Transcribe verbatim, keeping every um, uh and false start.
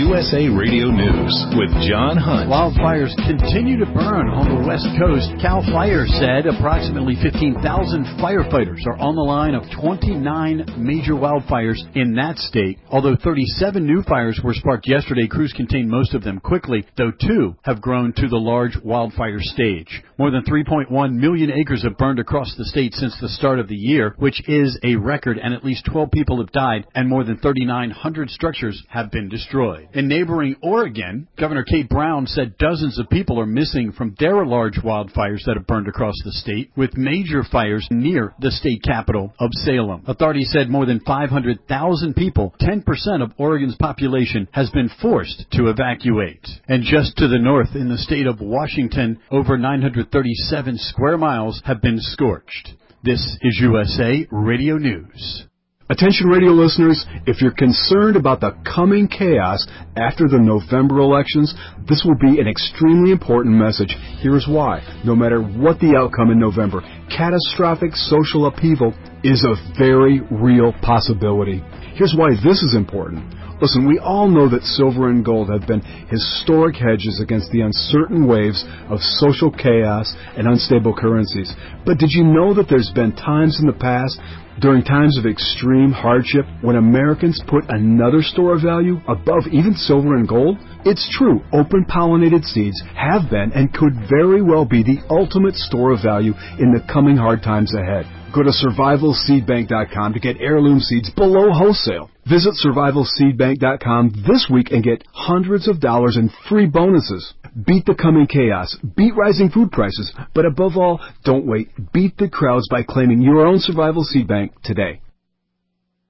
U S A Radio News with John Hunt. Wildfires continue to burn on the West Coast. CAL FIRE said approximately fifteen thousand firefighters are on the line of twenty-nine major wildfires in that state. Although thirty-seven new fires were sparked yesterday, crews contained most of them quickly, though two have grown to the large wildfire stage. More than three point one million acres have burned across the state since the start of the year, which is a record, and at least twelve people have died, and more than thirty-nine hundred structures have been destroyed. In neighboring Oregon, Governor Kate Brown said dozens of people are missing from their large wildfires that have burned across the state, with major fires near the state capital of Salem. Authorities said more than five hundred thousand people, ten percent of Oregon's population, has been forced to evacuate. And just to the north, in the state of Washington, over nine hundred thirty-seven square miles have been scorched. This is U S A Radio News. Attention radio listeners, if you're concerned about the coming chaos after the November elections, this will be an extremely important message. Here's why. No matter what the outcome in November, catastrophic social upheaval is a very real possibility. Here's why this is important. Listen, we all know that silver and gold have been historic hedges against the uncertain waves of social chaos and unstable currencies. But did you know that there's been times in the past, during times of extreme hardship, when Americans put another store of value above even silver and gold? It's true, open-pollinated seeds have been and could very well be the ultimate store of value in the coming hard times ahead. Go to survival seed bank dot com to get heirloom seeds below wholesale. Visit survival seed bank dot com this week and get hundreds of dollars in free bonuses. Beat the coming chaos. Beat rising food prices. But above all, don't wait. Beat the crowds by claiming your own Survival Seed Bank today.